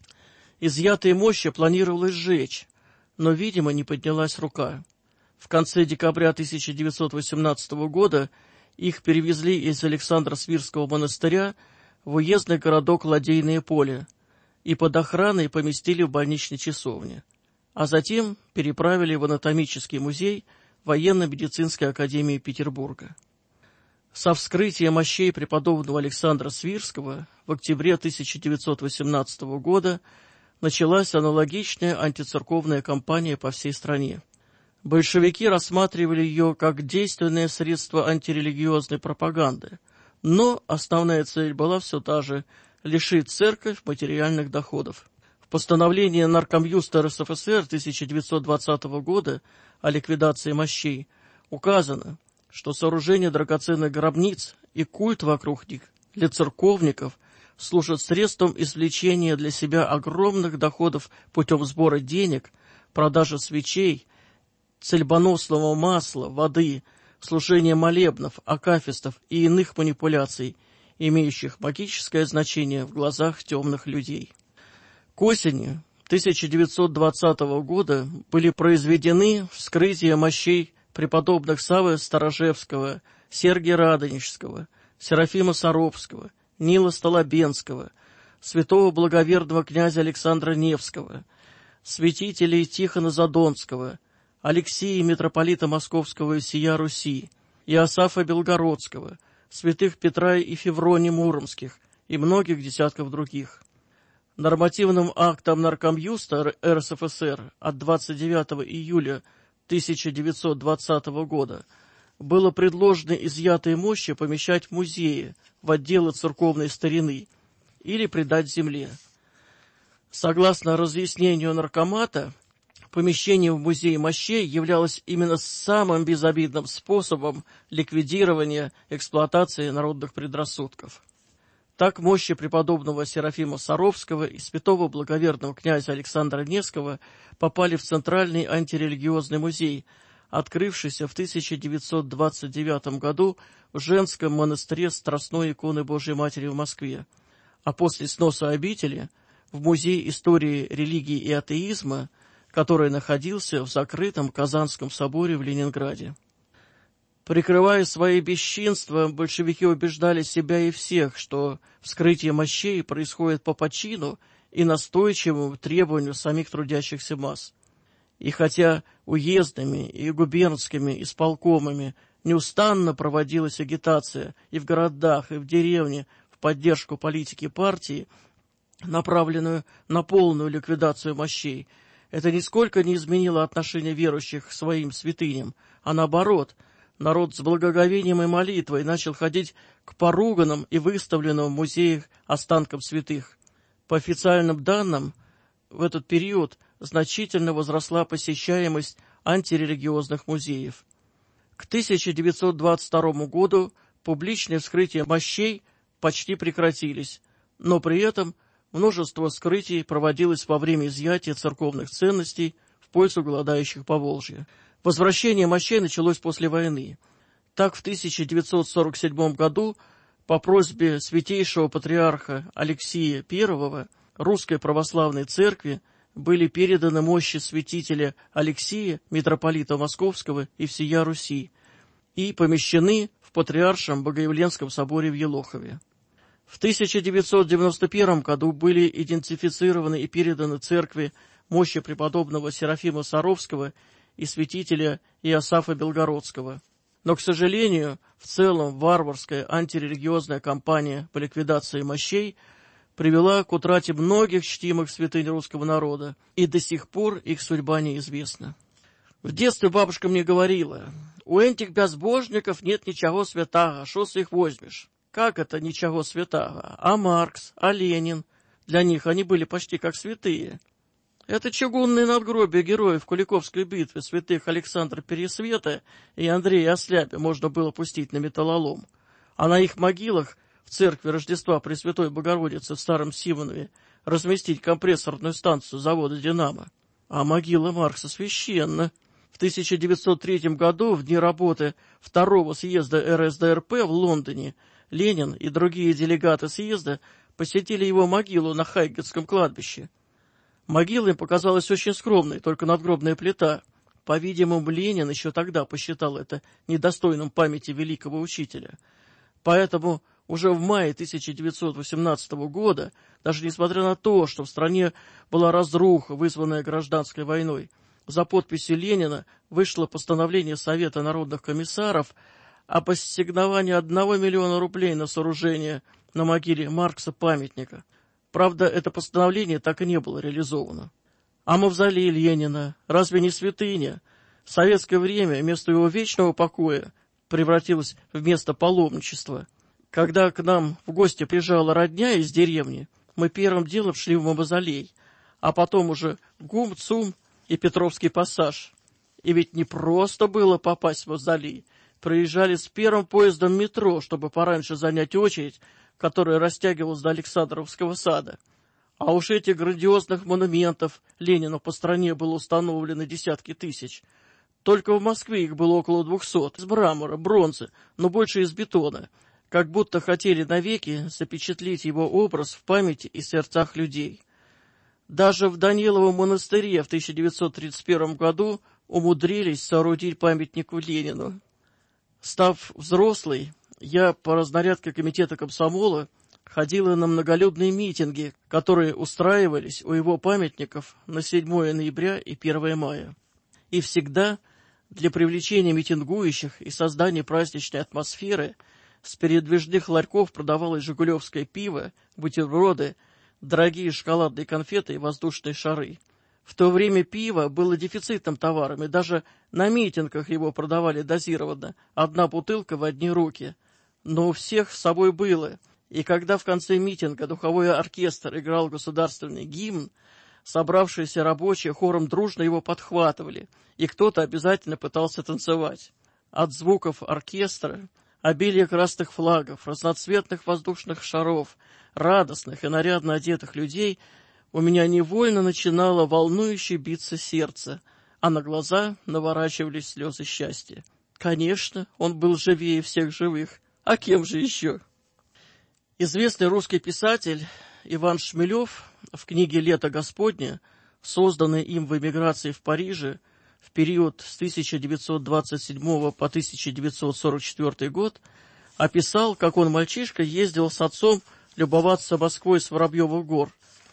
Изъятые мощи планировалось сжечь, но, видимо, не поднялась рука. В конце декабря тысяча девятьсот восемнадцатого года их перевезли из Александра Свирского монастыря в уездный городок Ладейное поле и под охраной поместили в больничной часовне, а затем переправили в анатомический музей военно-медицинской академии Петербурга. Со вскрытия мощей преподобного Александра Свирского в октябре тысяча девятьсот восемнадцатого года началась аналогичная антицерковная кампания по всей стране. Большевики рассматривали ее как действенное средство антирелигиозной пропаганды, но основная цель была все та же – лишить церковь материальных доходов. В постановлении Наркомюста эр эс эф эс эр тысяча девятьсот двадцатого года о ликвидации мощей указано, что сооружение драгоценных гробниц и культ вокруг них для церковников служат средством извлечения для себя огромных доходов путем сбора денег, продажи свечей, цельбоносного масла, воды, служения молебнов, акафистов и иных манипуляций, имеющих магическое значение в глазах темных людей. К осени тысяча девятьсот двадцатого года были произведены вскрытия мощей преподобных Саввы Старожевского, Сергия Радонежского, Серафима Саровского, Нила Столобенского, святого благоверного князя Александра Невского, святителей Тихона Задонского, Алексия митрополита Московского и сия Руси, Иосафа Белгородского, святых Петра и Февронии Муромских и многих десятков других. Нормативным актом Наркомюста эр эс эф эс эр от двадцать девятого июля тысяча девятьсот двадцатого года было предложено изъятые мощи помещать в музеи, в отделы церковной старины или предать земле. Согласно разъяснению наркомата, помещение в музей мощей являлось именно самым безобидным способом ликвидирования эксплуатации народных предрассудков. Так мощи преподобного Серафима Саровского и святого благоверного князя Александра Невского попали в Центральный антирелигиозный музей, открывшийся в тысяча девятьсот двадцать девятом году в женском монастыре Страстной иконы Божией Матери в Москве, а после сноса обители в Музей истории религии и атеизма, который находился в закрытом Казанском соборе в Ленинграде. Прикрывая свои бесчинства, большевики убеждали себя и всех, что вскрытие мощей происходит по почину и настойчивому требованию самих трудящихся масс. И хотя уездными и губернскими исполкомами неустанно проводилась агитация и в городах, и в деревне в поддержку политики партии, направленную на полную ликвидацию мощей, это нисколько не изменило отношение верующих к своим святыням, а наоборот, народ с благоговением и молитвой начал ходить к поруганным и выставленным в музеях останкам святых. По официальным данным, в этот период значительно возросла посещаемость антирелигиозных музеев. К тысяча девятьсот двадцать второму году публичные вскрытия мощей почти прекратились, но при этом множество вскрытий проводилось во время изъятия церковных ценностей в пользу голодающих Поволжья. Возвращение мощей началось после войны. Так, в тысяча девятьсот сорок седьмом году по просьбе святейшего патриарха Алексия Первого Русской Православной Церкви были переданы мощи святителя Алексия, митрополита Московского и всея Руси, и помещены в Патриаршем Богоявленском соборе в Елохове. В тысяча девятьсот девяносто первом году были идентифицированы и переданы церкви мощи преподобного Серафима Саровского и святителя Иосафа Белгородского. Но, к сожалению, в целом варварская антирелигиозная кампания по ликвидации мощей привела к утрате многих чтимых святынь русского народа, и до сих пор их судьба неизвестна. В детстве бабушка мне говорила: «У этих безбожников нет ничего святого, шо с их возьмешь?» Как это ничего святого? А Маркс, а Ленин? Для них они были почти как святые. Это чугунные надгробия героев Куликовской битвы святых Александра Пересвета и Андрея Осляпя можно было пустить на металлолом. А на их могилах в церкви Рождества Пресвятой Богородицы в Старом Симонове разместить компрессорную станцию завода «Динамо». А могила Маркса священна. В тысяча девятьсот третьем году, в дни работы второго съезда эр эс дэ эр пэ в Лондоне, Ленин и другие делегаты съезда посетили его могилу на Хайгетском кладбище. Могила им показалась очень скромной, только надгробная плита. По-видимому, Ленин еще тогда посчитал это недостойным памяти великого учителя. Поэтому уже в мае тысяча девятьсот восемнадцатого года, даже несмотря на то, что в стране была разруха, вызванная гражданской войной, за подписью Ленина вышло постановление Совета народных комиссаров об ассигновании одного миллиона рублей на сооружение на могиле Маркса памятника. Правда, это постановление так и не было реализовано. А мавзолей Ленина разве не святыня? В советское время место его вечного покоя превратилось в место паломничества. Когда к нам в гости приезжала родня из деревни, мы первым делом шли в мавзолей, а потом уже в ГУМ, ЦУМ и Петровский пассаж. И ведь не просто было попасть в мавзолей. Проезжали с первым поездом метро, чтобы пораньше занять очередь, которая растягивалась до Александровского сада. А уж этих грандиозных монументов Ленину по стране было установлено десятки тысяч. Только в Москве их было около двухсот, из мрамора, бронзы, но больше из бетона, как будто хотели навеки запечатлеть его образ в памяти и сердцах людей. Даже в Даниловом монастыре в тысяча девятьсот тридцать первом году умудрились соорудить памятник Ленину. Став взрослой, я по разнарядке комитета комсомола ходила на многолюдные митинги, которые устраивались у его памятников на седьмое ноября и первое мая. И всегда для привлечения митингующих и создания праздничной атмосферы с передвижных ларьков продавалось жигулевское пиво, бутерброды, дорогие шоколадные конфеты и воздушные шары. В то время пиво было дефицитным товаром, и даже на митингах его продавали дозированно, одна бутылка в одни руки. Но у всех с собой было, и когда в конце митинга духовой оркестр играл государственный гимн, собравшиеся рабочие хором дружно его подхватывали, и кто-то обязательно пытался танцевать. От звуков оркестра, обилия красных флагов, разноцветных воздушных шаров, радостных и нарядно одетых людей у меня невольно начинало волнующе биться сердце, а на глаза наворачивались слезы счастья. Конечно, он был живее всех живых. А кем же еще? Известный русский писатель Иван Шмелев в книге «Лето Господне», созданной им в эмиграции в Париже в период с тысяча девятьсот двадцать седьмого по тысяча девятьсот сорок четвёртый год, описал, как он, мальчишка, ездил с отцом любоваться Москвой с Воробьевых гор.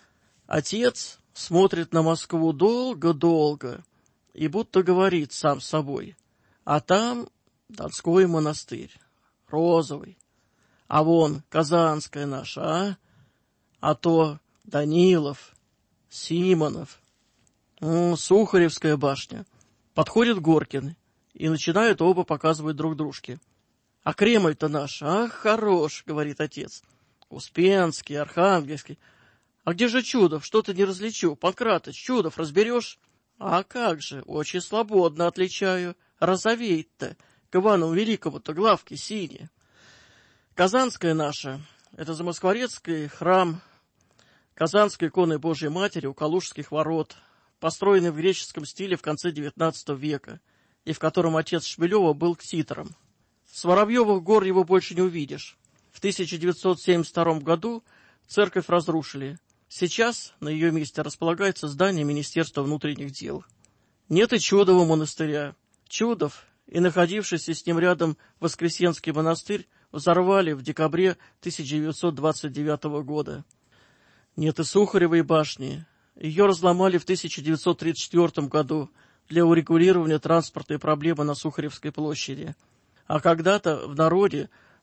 Отец смотрит на Москву долго-долго и будто говорит сам с собой: а там Донской монастырь, розовый, а вон Казанская наша, а? А то Данилов, Симонов, ну, Сухаревская башня. Подходит Горкин, и начинают оба показывать друг дружке. А Кремль-то наш, ах, хорош, говорит отец. Успенский, Архангельский. А где же Чудов? Что-то не различу. Панкратыч, Чудов разберешь? А как же, очень свободно отличаю. Розовеет-то. К Ивану Великому-то главки синие. Казанская наша — это Замоскворецкий храм Казанской иконы Божией Матери у Калужских ворот, построенный в греческом стиле в конце девятнадцатого века, и в котором отец Шмелева был ктитором. С Воробьевых гор его больше не увидишь. В тысяча девятьсот семьдесят втором году церковь разрушили. Сейчас на ее месте располагается здание Министерства внутренних дел. Нет и Чудова монастыря. Чудов и находившийся с ним рядом Воскресенский монастырь взорвали в декабре тысяча девятьсот двадцать девятого года. Нет и Сухаревой башни. Ее разломали в тысяча девятьсот тридцать четвёртом году для урегулирования транспортной проблемы на Сухаревской площади. А когда-то в народе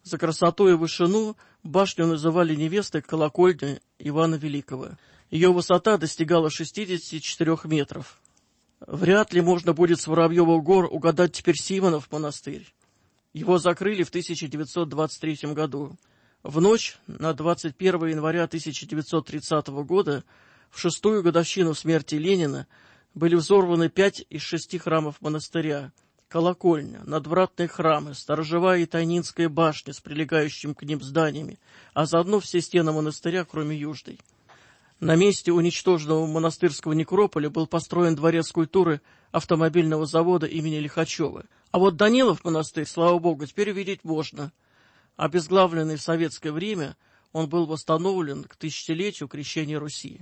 За красоту и вышину башню называли невестой колокольни Ивана Великого. Ее высота достигала шестидесяти четырёх метров. Вряд ли можно будет с Воробьевых гор угадать теперь Симонов монастырь. Его закрыли в тысяча девятьсот двадцать третьем году. В ночь на двадцать первое января тысяча девятьсот тридцатого года, в шестую годовщину смерти Ленина, были взорваны пять из шести храмов монастыря: колокольня, надвратные храмы, сторожевая и Тайнинская башня с прилегающими к ним зданиями, а заодно все стены монастыря, кроме южной. На месте уничтоженного монастырского некрополя был построен дворец культуры автомобильного завода имени Лихачева. А вот Данилов монастырь, слава богу, теперь увидеть можно. Обезглавленный в советское время, он был восстановлен к тысячелетию крещения Руси.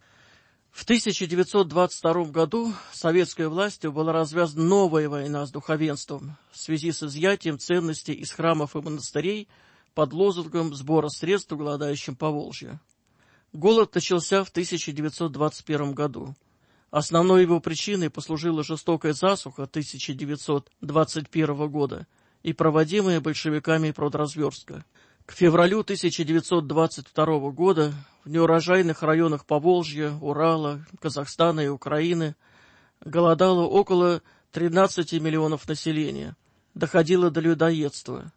В тысяча девятьсот двадцать втором году советской властью была развязана новая война с духовенством в связи с изъятием ценностей из храмов и монастырей под лозунгом сбора средств голодающим Поволжью. Голод начался в тысяча девятьсот двадцать первом году. Основной его причиной послужила жестокая засуха тысяча девятьсот двадцать первого года и проводимая большевиками продразверстка. К февралю тысяча девятьсот двадцать второго года в неурожайных районах Поволжья, Урала, Казахстана и Украины голодало около тринадцати миллионов населения, доходило до людоедства.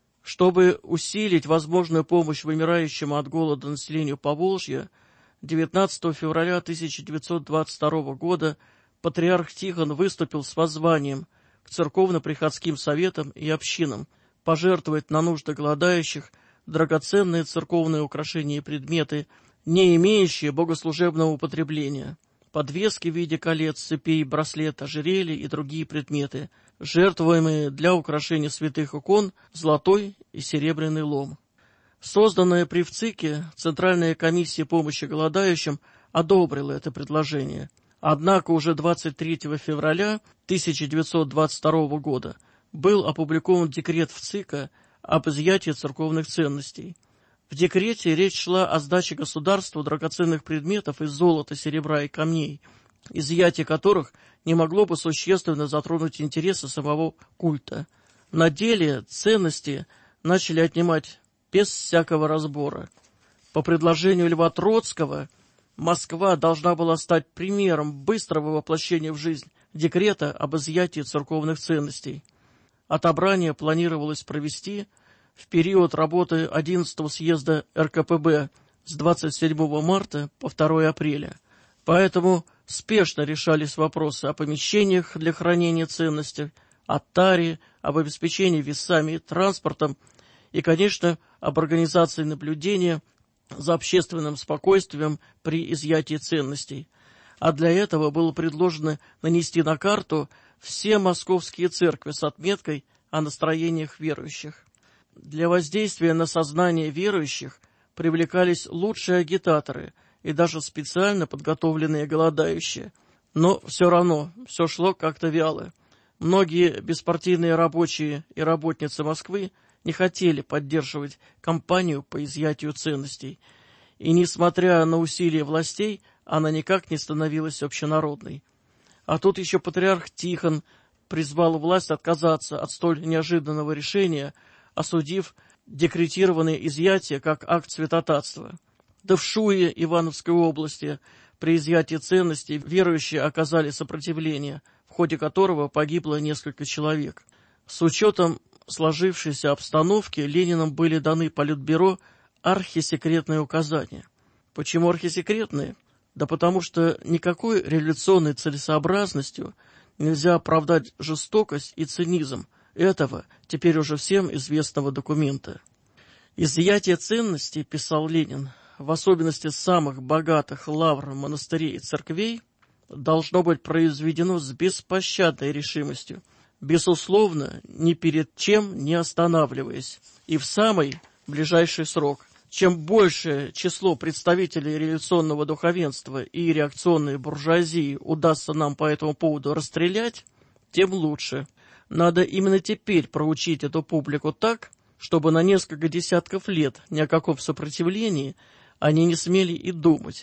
Чтобы усилить возможную помощь вымирающему от голода населению Поволжья, девятнадцатого февраля тысяча девятьсот двадцать второго года патриарх Тихон выступил с воззванием к церковно-приходским советам и общинам пожертвовать на нужды голодающих драгоценные церковные украшения и предметы, не имеющие богослужебного употребления, подвески в виде колец, цепей, браслет, ожерелья и другие предметы, жертвуемые для украшения святых икон, золотой и серебряный лом. Созданная при ВЦИКе Центральная комиссия помощи голодающим одобрила это предложение. Однако уже двадцать третьего февраля тысяча девятьсот двадцать второго года был опубликован декрет ВЦИКа об изъятии церковных ценностей. В декрете речь шла о сдаче государству драгоценных предметов из золота, серебра и камней, изъятие которых не могло бы существенно затронуть интересы самого культа. На деле ценности начали отнимать без всякого разбора. По предложению Льва Троцкого, Москва должна была стать примером быстрого воплощения в жизнь декрета об изъятии церковных ценностей. Отобрание планировалось провести в период работы одиннадцатого съезда эр ка пэ бэ с двадцать седьмого марта по второе апреля. Поэтому спешно решались вопросы о помещениях для хранения ценностей, о таре, об обеспечении весами и транспортом и, конечно, об организации наблюдения за общественным спокойствием при изъятии ценностей. А для этого было предложено нанести на карту все московские церкви с отметкой о настроениях верующих. Для воздействия на сознание верующих привлекались лучшие агитаторы и даже специально подготовленные голодающие. Но все равно все шло как-то вяло. Многие беспартийные рабочие и работницы Москвы не хотели поддерживать кампанию по изъятию ценностей. И, несмотря на усилия властей, она никак не становилась общенародной. А тут еще патриарх Тихон призвал власть отказаться от столь неожиданного решения, осудив декретированное изъятие как акт святотатства. Да в Шуе Ивановской области при изъятии ценностей верующие оказали сопротивление, в ходе которого погибло несколько человек. С учетом сложившейся обстановки Лениным были даны Политбюро архисекретные указания. Почему архисекретные? Да потому что никакой революционной целесообразностью нельзя оправдать жестокость и цинизм этого, теперь уже всем известного документа. Изъятие ценностей, писал Ленин, в особенности самых богатых лавр, монастырей и церквей, должно быть произведено с беспощадной решимостью, безусловно, ни перед чем не останавливаясь, и в самый ближайший срок. Чем большее число представителей революционного духовенства и реакционной буржуазии удастся нам по этому поводу расстрелять, тем лучше. Надо именно теперь проучить эту публику так, чтобы на несколько десятков лет ни о каком сопротивлении они не смели и думать.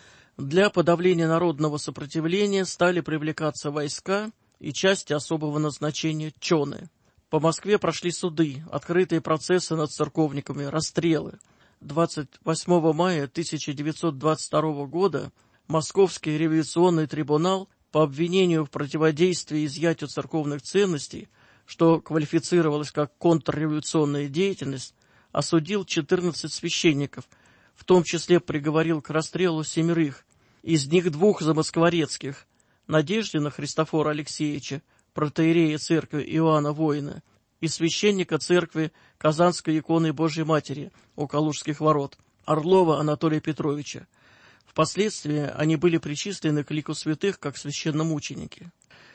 Для подавления народного сопротивления стали привлекаться войска и части особого назначения чоны. По Москве прошли суды, открытые процессы над церковниками, расстрелы. двадцать восьмого мая тысяча девятьсот двадцать второго года Московский революционный трибунал по обвинению в противодействии изъятию церковных ценностей, что квалифицировалось как контрреволюционная деятельность, осудил четырнадцать священников, в том числе приговорил к расстрелу семерых, из них двух замоскворецких: Надеждина Христофора Алексеевича, протоиерея церкви Иоанна Воина, и священника церкви Казанской иконы Божьей Матери у Калужских ворот, Орлова Анатолия Петровича. Впоследствии они были причислены к лику святых как священномученики.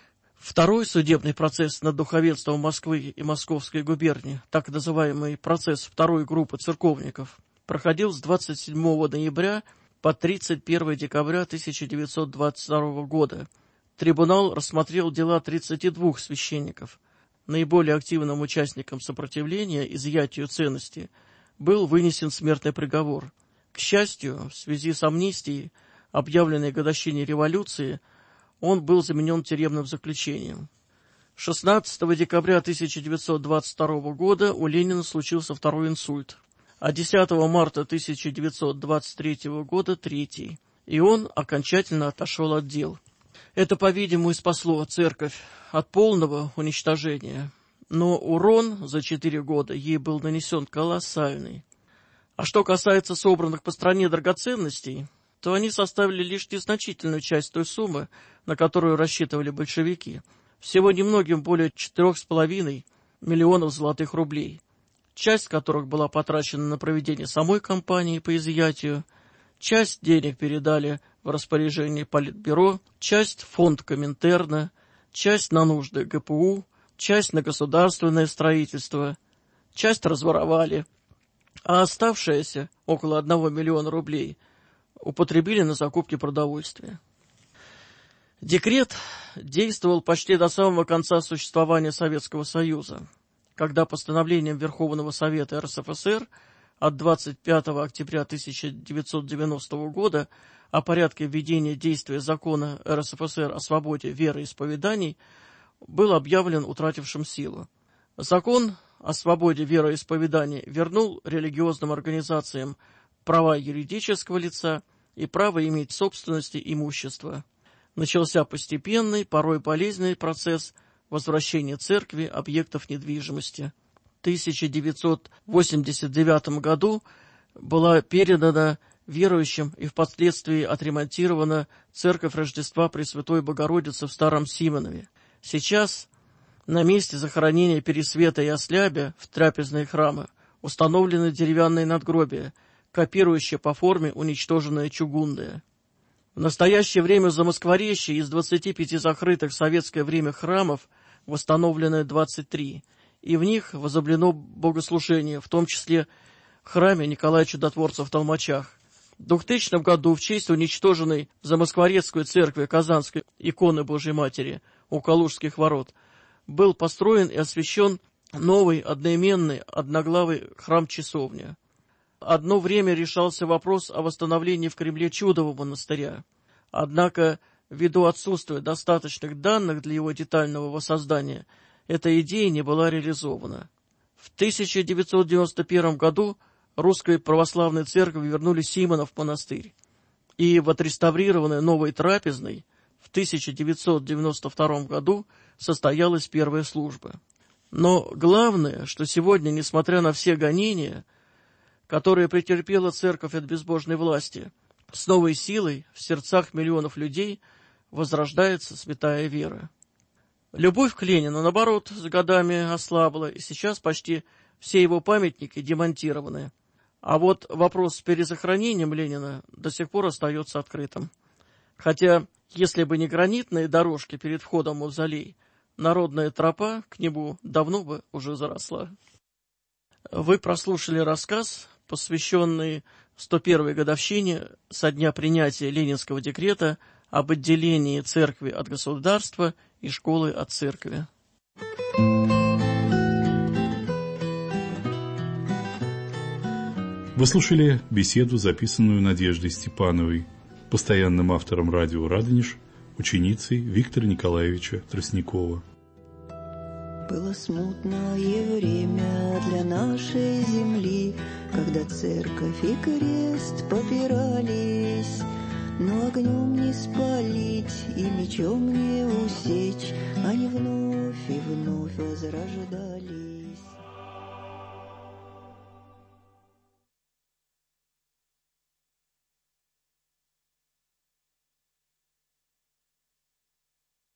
Второй судебный процесс над духовенством Москвы и Московской губернии, так называемый процесс второй группы церковников, проходил с двадцать седьмого ноября по тридцать первого декабря тысяча девятьсот двадцать второго года. Трибунал рассмотрел дела тридцати двух священников. Наиболее активным участником сопротивления изъятию ценностей был вынесен смертный приговор. К счастью, в связи с амнистией, объявленной годовщине революции, он был заменен тюремным заключением. шестнадцатого декабря тысяча девятьсот двадцать второго года у Ленина случился второй инсульт, а десятого марта тысяча девятьсот двадцать третьего года третий, и он окончательно отошел от дел. Это, по-видимому, и спасло церковь от полного уничтожения, но урон за четыре года ей был нанесен колоссальный. А что касается собранных по стране драгоценностей, то они составили лишь незначительную часть той суммы, на которую рассчитывали большевики. Всего немногим более четырех с половиной миллионов золотых рублей, часть которых была потрачена на проведение самой кампании по изъятию, часть денег передали в распоряжение Политбюро, часть в фонд Коминтерна, часть на нужды ГПУ, часть на государственное строительство, часть разворовали, а оставшееся, около одного миллиона рублей, употребили на закупки продовольствия. Декрет действовал почти до самого конца существования Советского Союза, когда постановлением Верховного Совета эр эс эф эс эр от двадцать пятого октября тысяча девятьсот девяностого года о порядке введения действия закона эр эс эф эс эр о свободе вероисповеданий был объявлен утратившим силу. Закон о свободе вероисповеданий вернул религиозным организациям права юридического лица и право иметь собственность и имущество. Начался постепенный, порой болезненный процесс возвращения церкви объектов недвижимости. В тысяча девятьсот восемьдесят девятом году была передана верующим и впоследствии отремонтирована церковь Рождества Пресвятой Богородицы в Старом Симонове. Сейчас на месте захоронения Пересвета и Ослябя в трапезные храмы установлены деревянные надгробия, копирующие по форме уничтоженное чугунное. В настоящее время в Замоскворечье из двадцати пяти закрытых в советское время храмов восстановлены двадцать три, и в них возобновлено богослужение, в том числе в храме Николая Чудотворца в Толмачах. В двухтысячном году в честь уничтоженной в Замоскворецкой церкви Казанской иконы Божьей Матери у Калужских ворот был построен и освящен новый одноименный одноглавый храм-часовня. Одно время решался вопрос о восстановлении в Кремле Чудового монастыря. Однако, ввиду отсутствия достаточных данных для его детального воссоздания, эта идея не была реализована. В тысяча девятьсот девяносто первом году Русской Православной Церкви вернули Симонов монастырь, и в отреставрированной новой трапезной в тысяча девятьсот девяносто втором году состоялась первая служба. Но главное, что сегодня, несмотря на все гонения, которые претерпела церковь от безбожной власти, с новой силой в сердцах миллионов людей возрождается святая вера. Любовь к Ленину, наоборот, с годами ослабла, и сейчас почти все его памятники демонтированы. А вот вопрос с перезахоронением Ленина до сих пор остается открытым. Хотя, если бы не гранитные дорожки перед входом в мавзолей, народная тропа к нему давно бы уже заросла. Вы прослушали рассказ, посвященный сто первой годовщине со дня принятия Ленинского декрета об отделении церкви от государства и школы от церкви. Вы слушали беседу, записанную Надеждой Степановой, постоянным автором радио «Радонеж», ученицей Виктора Николаевича Тростникова. Было смутное время для нашей земли, когда церковь и крест попирались, но огнем не спалить и мечом не усечь, они вновь и вновь возрождались.